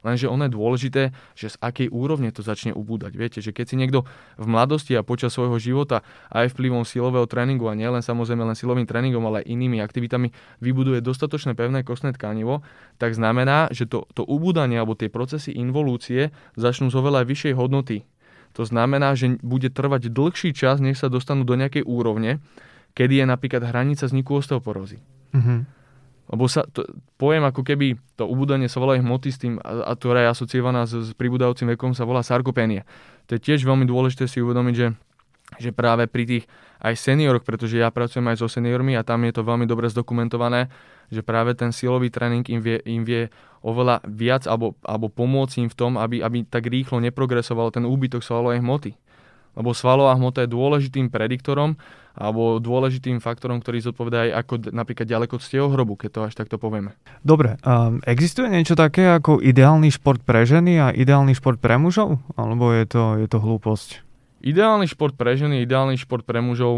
Lenže ono je dôležité, že z akej úrovne to začne ubúdať. Viete, že keď si niekto v mladosti a počas svojho života aj vplyvom silového tréningu a nielen samozrejme len silovým tréningom, ale aj inými aktivitami vybuduje dostatočné pevné kostné tkanivo, tak znamená, že to, to ubúdanie alebo tie procesy involúcie začnú z oveľa vyššej hodnoty. To znamená, že bude trvať dlhší čas, než sa dostanú do nejakej úrovne, kedy je napríklad hranica vzniku osteoporózy. Mm-hmm. Lebo sa, to, pojem ako keby to ubúdanie sa volá hmoty s tým, a, a ktorá je asociovaná s, s pribúdajúcim vekom, sa volá sarkopénia. To je tiež veľmi dôležité si uvedomiť, že, že práve pri tých aj senioroch, pretože ja pracujem aj so seniormi a tam je to veľmi dobre zdokumentované, že práve ten silový tréning im vie, im vie oveľa viac alebo, alebo pomôcť im v tom, aby, aby tak rýchlo neprogresoval ten úbytok svalovej hmoty. Lebo svalová hmota je dôležitým prediktorom alebo dôležitým faktorom, ktorý zodpovedá aj ako napríklad ďaleko z hrobu, keď to až takto povieme. Dobre, um, existuje niečo také ako ideálny šport pre ženy a ideálny šport pre mužov? Alebo je to, je to hlúposť? Ideálny šport pre ženy, ideálny šport pre mužov.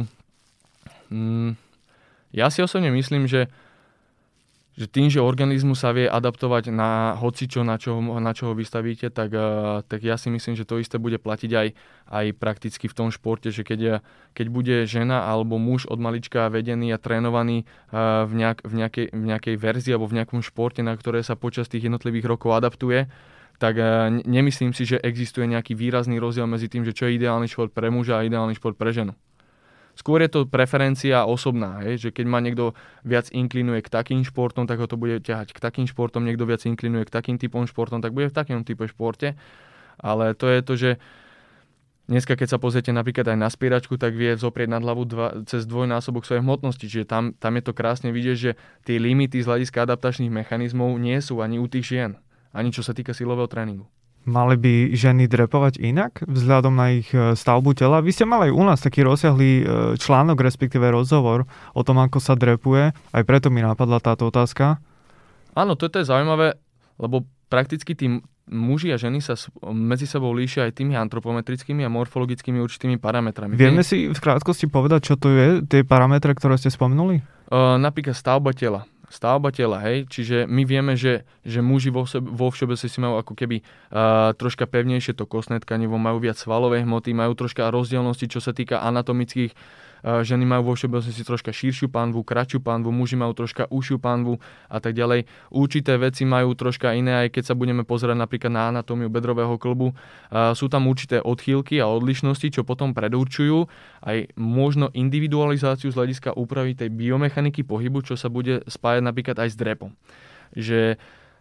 Mm, ja si osobne myslím, že že tým, že organizmus sa vie adaptovať na hocičo, na čo, na čo ho vystavíte, tak, tak ja si myslím, že to isté bude platiť aj, aj prakticky v tom športe, že keď, keď bude žena alebo muž od malička vedený a trénovaný v, nejak, v, nejakej, v nejakej verzii alebo v nejakom športe, na ktoré sa počas tých jednotlivých rokov adaptuje, tak nemyslím si, že existuje nejaký výrazný rozdiel medzi tým, že čo je ideálny šport pre muža a ideálny šport pre ženu. Skôr je to preferencia osobná, hej? Že keď ma niekto viac inklinuje k takým športom, tak ho to bude ťahať k takým športom, niekto viac inklinuje k takým typom športom, tak bude v takom type športe. Ale to je to, že dneska, keď sa pozriete napríklad aj na spieračku, tak vie zoprieť nad hlavu dva, cez dvojnásobok svojej hmotnosti. Čiže tam, tam je to krásne vidieť, že tie limity z hľadiska adaptačných mechanizmov nie sú ani u tých žien, ani čo sa týka silového tréningu. Mali by ženy drepovať inak vzhľadom na ich stavbu tela? Vy ste mali aj u nás taký rozsiahlý článok, respektíve rozhovor o tom, ako sa drepuje. Aj preto mi napadla táto otázka. Áno, toto je zaujímavé, lebo prakticky tí muži a ženy sa medzi sebou líšia aj tými antropometrickými a morfologickými určitými parametrami. Vieme si v krátkosti povedať, čo to je, tie parametre, ktoré ste spomenuli? Uh, napríklad stavba tela. Stavba tela, hej, čiže my vieme, že, že muži vo, sebe, vo všeobecnosti majú ako keby uh, troška pevnejšie to kostné tkanivo, majú viac svalovej hmoty, majú troška rozdielnosti, čo sa týka anatomických. Uh, ženy majú vo všeobecnosti troška širšiu panvu, kratšiu panvu, muži majú troška užšiu panvu a tak ďalej. Určité veci majú troška iné, aj keď sa budeme pozerať napríklad na anatómiu bedrového kĺbu. Uh, sú tam určité odchýlky a odlišnosti, čo potom predurčujú aj možno individualizáciu z hľadiska úpravy tej biomechaniky pohybu, čo sa bude spájať napríklad aj s drepom. Že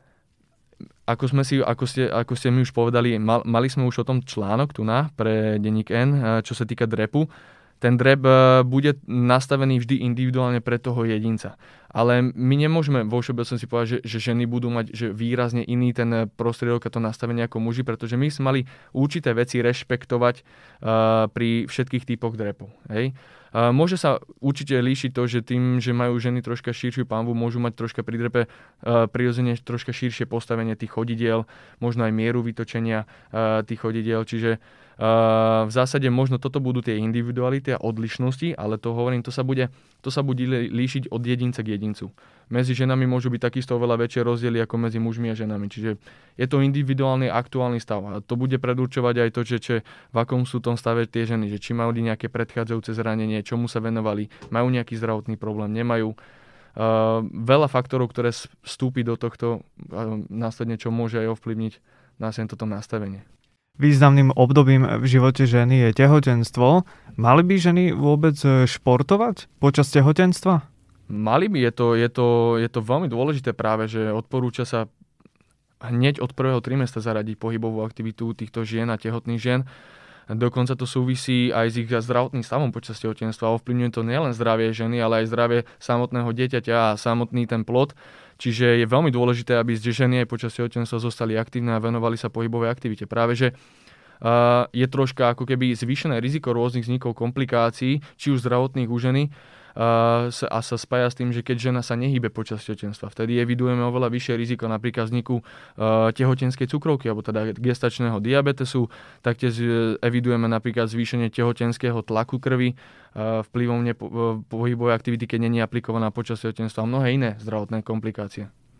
ako sme si, ako ste, ako ste mi už povedali, mal, mali sme už o tom článok tu na pre denník N, čo sa týka drepu. Ten drep bude nastavený vždy individuálne pre toho jedinca. Ale my nemôžeme vo všeobecnosti povedať, že, že ženy budú mať že výrazne iný ten prostriedok a to nastavenie ako muži, pretože my sme mali určité veci rešpektovať uh, pri všetkých typoch drepov. Hej? Uh, môže sa určite líšiť to, že tým, že majú ženy troška širšiu panvu, môžu mať troška pri drepe uh, prirodzene troška širšie postavenie tých chodidiel, možno aj mieru vytočenia uh, tých chodidiel, čiže Uh, v zásade možno toto budú tie individuality a odlišnosti, ale to hovorím, to sa bude, to sa bude líšiť od jedinca k jedincu. Medzi ženami môžu byť takisto oveľa väčšie rozdiely ako medzi mužmi a ženami, čiže je to individuálny aktuálny stav a to bude predurčovať aj to, že, že v akom sú tom stave tie ženy, že či mali nejaké predchádzajúce zranenie, čomu sa venovali, majú nejaký zdravotný problém, nemajú. Uh, veľa faktorov, ktoré vstúpi do tohto uh, následne, čo môže aj ovplyvniť následne toto nastavenie. Významným obdobím v živote ženy je tehotenstvo. Mali by ženy vôbec športovať počas tehotenstva? Mali by, je to, je to, je to veľmi dôležité práve, že odporúča sa hneď od prvého trimestra zaradiť pohybovú aktivitu týchto žien a tehotných žien. Dokonca to súvisí aj s ich zdravotným stavom počas tehotenstva. Ovplyvňuje to nielen zdravie ženy, ale aj zdravie samotného dieťaťa a samotný ten plod. Čiže je veľmi dôležité, aby ženy aj počas tehotenstva zostali aktívne a venovali sa pohybovej aktivite. Práve, že uh, je troška ako keby zvýšené riziko rôznych vznikov komplikácií, či už zdravotných u ženy, Uh, a sa spája s tým, že keď žena sa nehýbe počas tehotenstva, vtedy evidujeme oveľa vyššie riziko napríklad vzniku uh, tehotenskej cukrovky alebo teda gestačného diabetesu, taktiež evidujeme napríklad zvýšenie tehotenského tlaku krvi uh, vplyvom nepo- pohybovej aktivity, keď nie je aplikovaná počas tehotenstva a mnohé iné zdravotné komplikácie.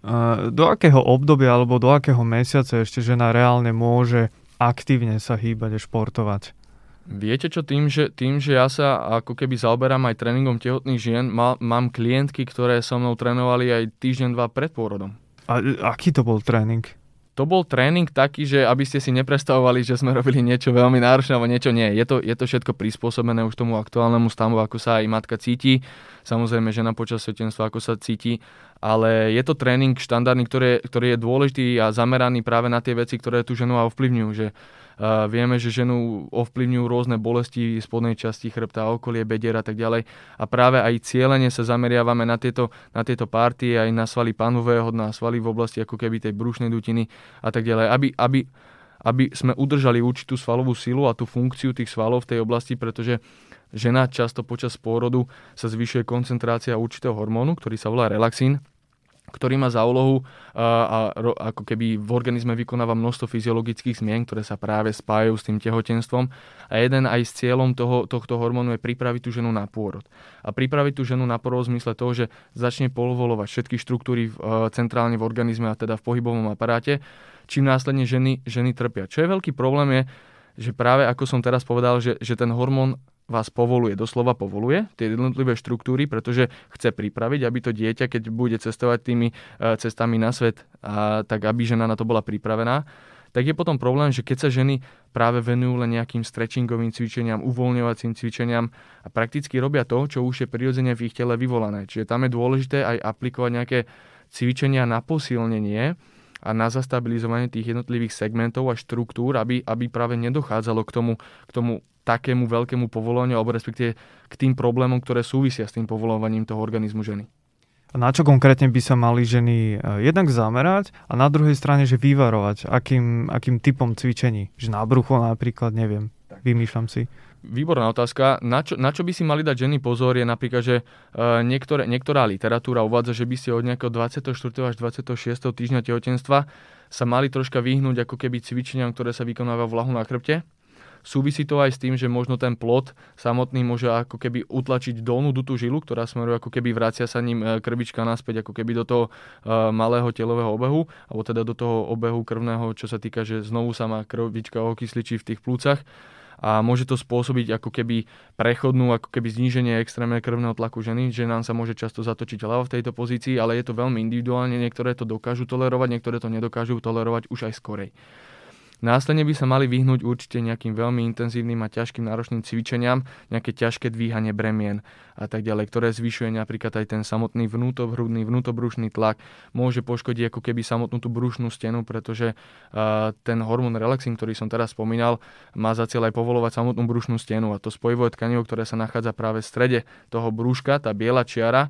Do akého obdobia alebo do akého mesiaca ešte žena reálne môže aktívne sa hýbať a športovať? Viete čo, tým že, tým, že ja sa ako keby zaoberám aj tréningom tehotných žien, má, mám klientky, ktoré so mnou trénovali aj týždeň, dva pred pôrodom. A aký to bol tréning? To bol tréning taký, že aby ste si nepredstavovali, že sme robili niečo veľmi náročné, alebo niečo nie. Je to, je to všetko prispôsobené už tomu aktuálnemu stavu, ako sa aj matka cíti. Samozrejme, žena počas tehotenstva, ako sa cíti. Ale je to tréning štandardný, ktorý, ktorý je dôležitý a zameraný práve na tie veci, ktoré tú ženu ovplyvňujú. Že, uh, vieme, že ženu ovplyvňujú rôzne bolesti spodnej časti chrbta, okolie, bedier a tak ďalej. A práve aj cieľene sa zameriavame na tieto, na tieto partie, aj na svaly panvového dna, svaly v oblasti ako keby tej brušnej dutiny a tak ďalej, aby, aby, aby sme udržali určitú svalovú silu a tú funkciu tých svalov v tej oblasti, pretože žena často počas pôrodu sa zvyšuje koncentrácia určitého hormónu, ktorý sa volá relaxín, ktorý má za úlohu a, a ako keby v organizme vykonáva množstvo fyziologických zmien, ktoré sa práve spájajú s tým tehotenstvom. A jeden aj s cieľom toho, tohto hormónu je pripraviť tú ženu na pôrod. A pripraviť tú ženu na pôrod v zmysle toho, že začne povolovať všetky štruktúry v, centrálne v organizme a teda v pohybovom aparáte, čím následne ženy, ženy trpia. Čo je veľký problém je, že práve ako som teraz povedal, že, že ten hormón vás povoluje, doslova povoluje tie jednotlivé štruktúry, pretože chce pripraviť, aby to dieťa, keď bude cestovať tými cestami na svet, a, tak aby žena na to bola pripravená. Tak je potom problém, že keď sa ženy práve venujú len nejakým stretchingovým cvičeniam, uvoľňovacím cvičeniam a prakticky robia to, čo už je prirodzene v ich tele vyvolané. Čiže tam je dôležité aj aplikovať nejaké cvičenia na posilnenie a na zastabilizovanie tých jednotlivých segmentov a štruktúr, aby, aby práve nedochádzalo k tomu, k tomu takému veľkému povolovaniu, alebo respektíve k tým problémom, ktoré súvisia s tým povolovaním toho organizmu ženy. A na čo konkrétne by sa mali ženy jednak zamerať a na druhej strane, že vyvarovať, akým, akým typom cvičení? Že na brucho napríklad, neviem, vymýšľam si. Výborná otázka. Na čo, na čo by si mali dať ženy pozor je napríklad, že uh, niektoré, niektorá literatúra uvádza, že by ste od nejakého dvadsiateho štvrtého až dvadsiateho šiesteho týždňa tehotenstva sa mali troška vyhnúť ako keby cvičeniam, ktoré sa vykonávajú v lahu na chrbte. Súvisí to aj s tým, že možno ten plod samotný môže ako keby utlačiť dolnú dutú žilu, ktorá smeruje ako keby vracia sa ním krvička naspäť ako keby do toho uh, malého telového obehu, alebo teda do toho obehu krvného, čo sa týka, že znovu sa má krvička okysličí v tých plúcach. A môže to spôsobiť ako keby prechodnú, ako keby zníženie extrémne krvného tlaku ženy, že nám sa môže často zatočiť hlava v tejto pozícii, ale je to veľmi individuálne, niektoré to dokážu tolerovať, niektoré to nedokážu tolerovať už aj skorej. Následne by sa mali vyhnúť určite nejakým veľmi intenzívnym a ťažkým náročným cvičeniam, nejaké ťažké dvíhanie bremien a tak ďalej, ktoré zvyšuje napríklad aj ten samotný vnútohrudný, vnútobrušný tlak, môže poškodiť ako keby samotnú tú brušnú stenu, pretože uh, ten hormón relaxín, ktorý som teraz spomínal, má za cieľ aj povolovať samotnú brušnú stenu a to spojivové tkanivo, ktoré sa nachádza práve v strede toho brúška, tá biela čiara,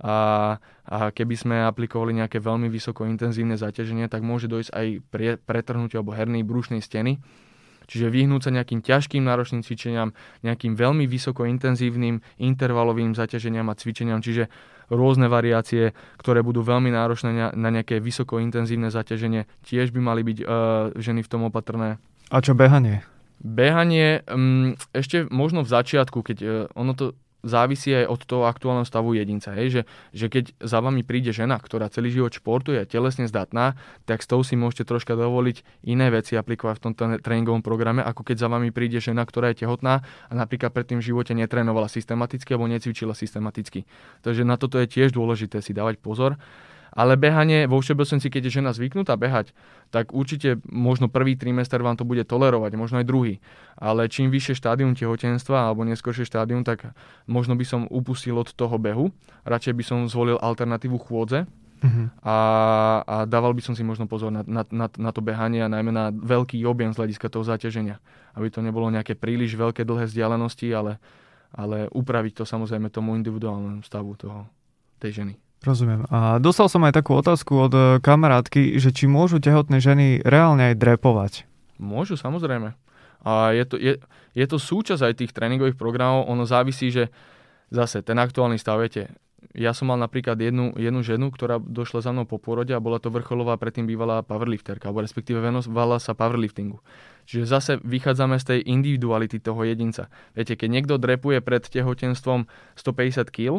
A, a keby sme aplikovali nejaké veľmi vysoko intenzívne zaťaženie, tak môže dojsť aj pre, pretrhnutiu alebo hernej brušnej steny. Čiže vyhnúť sa nejakým ťažkým náročným cvičeniam, nejakým veľmi vysoko intenzívnym intervalovým zaťaženiam a cvičeniam, čiže rôzne variácie, ktoré budú veľmi náročné na, na nejaké vysoko intenzívne zaťaženie, tiež by mali byť uh, ženy v tom opatrné. A čo behanie? Behanie um, ešte možno v začiatku, keď uh, ono to závisí aj od toho aktuálneho stavu jedinca. Hej? Že, že keď za vami príde žena, ktorá celý život športuje a telesne zdatná, tak s tou si môžete troška dovoliť iné veci aplikovať v tomto tréningovom programe, ako keď za vami príde žena, ktorá je tehotná a napríklad predtým v živote netrénovala systematicky alebo necvičila systematicky. Takže na toto je tiež dôležité si dávať pozor. Ale behanie, vo všeobecnosti, keď je žena zvyknutá behať, tak určite možno prvý trimester vám to bude tolerovať, možno aj druhý. Ale čím vyššie štádium tehotenstva alebo neskôršie štádium, tak možno by som upustil od toho behu. Radšej by som zvolil alternatívu chôdze uh-huh. a, a dával by som si možno pozor na, na, na, na to behanie a najmä na veľký objem z hľadiska toho zaťaženia. Aby to nebolo nejaké príliš veľké dlhé vzdialenosti, ale, ale upraviť to samozrejme tomu individuálnemu stavu toho, tej ženy. Rozumiem. A dostal som aj takú otázku od kamarátky, že či môžu tehotné ženy reálne aj drepovať? Môžu, samozrejme. A je to, je, je to súčasť aj tých tréningových programov. Ono závisí, že zase ten aktuálny stav, viete, ja som mal napríklad jednu, jednu ženu, ktorá došla za mnou po pôrode a bola to vrcholová, predtým bývalá powerlifterka, alebo respektíve venovala sa powerliftingu. Čiže zase vychádzame z tej individuality toho jedinca. Viete, keď niekto drepuje pred tehotenstvom stopäťdesiat kilogramov,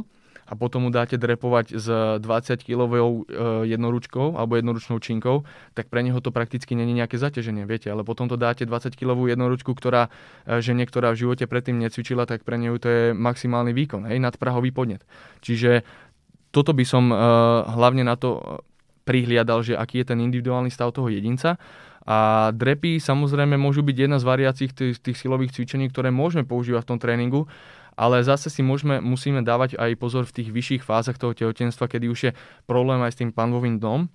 a potom mu dáte drepovať s dvadsaťkilovou jednoručkou alebo jednoručnou činkou, tak pre neho to prakticky není nejaké zaťaženie, viete, ale potom to dáte dvadsaťkilovú jednoručku, ktorá žene, ktorá v živote predtým necvičila, tak pre neho to je maximálny výkon, hej, nadprahový podnet. Čiže toto by som uh, hlavne na to prihliadal, že aký je ten individuálny stav toho jedinca. A drepy samozrejme môžu byť jedna z variácií tých, tých silových cvičení, ktoré môžeme používať v tom tréningu, ale zase si môžeme, musíme dávať aj pozor v tých vyšších fázach toho tehotenstva, kedy už je problém aj s tým panvovým dnom,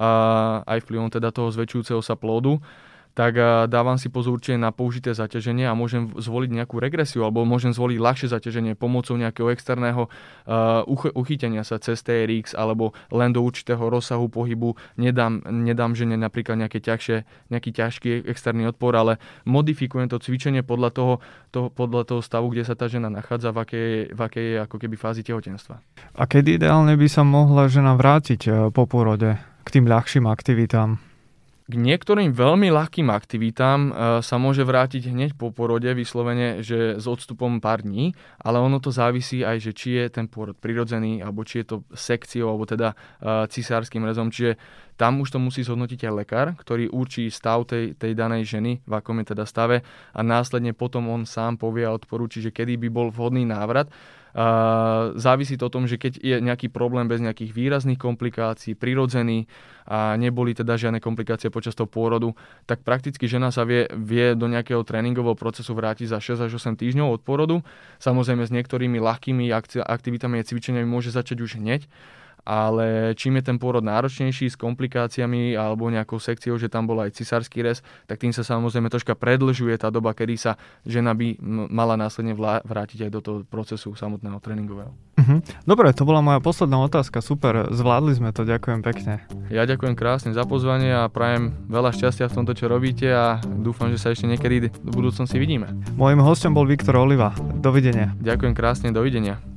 a aj vplyvom teda toho zväčšujúceho sa plódu, tak dávam si pozor určite na použité zaťaženie a môžem zvoliť nejakú regresiu alebo môžem zvoliť ľahšie zaťaženie pomocou nejakého externého uh, uch- uchytenia sa cez T R X alebo len do určitého rozsahu pohybu. Nedám, nedám žene napríklad nejaké ťažšie, nejaký ťažký externý odpor, ale modifikujem to cvičenie podľa toho, toho, podľa toho stavu, kde sa tá žena nachádza, v akej, v akej ako keby fázi tehotenstva. A kedy ideálne by sa mohla žena vrátiť po pôrode k tým ľahším aktivitám? K niektorým veľmi ľahkým aktivitám e, sa môže vrátiť hneď po porode, vyslovene, že s odstupom pár dní, ale ono to závisí aj, že či je ten pôrod prirodzený, alebo či je to sekciou, alebo teda e, cisárskym rezom, čiže tam už to musí zhodnotiť aj lekár, ktorý určí stav tej, tej danej ženy, v akom je teda stave a následne potom on sám povie a odporúči, že kedy by bol vhodný návrat. Uh, závisí to o tom, že keď je nejaký problém bez nejakých výrazných komplikácií, prirodzený a neboli teda žiadne komplikácie počas toho pôrodu, tak prakticky žena sa vie, vie do nejakého tréningového procesu vrátiť za šesť až osem týždňov od pôrodu. Samozrejme s niektorými ľahkými aktivitami a cvičeniami môže začať už hneď, ale čím je ten pôrod náročnejší s komplikáciami alebo nejakou sekciou, že tam bol aj cisársky rez, tak tým sa samozrejme troška predĺžuje tá doba, kedy sa žena by mala následne vrátiť aj do toho procesu samotného tréningového. Uh-huh. Dobre, to bola moja posledná otázka, super, zvládli sme to, ďakujem pekne. Ja ďakujem krásne za pozvanie a prajem veľa šťastia v tomto, čo robíte a dúfam, že sa ešte niekedy v budúcnosti vidíme. Mojím hosťom bol Viktor Oliva, dovidenia. Ďakujem krásne, dovidenia.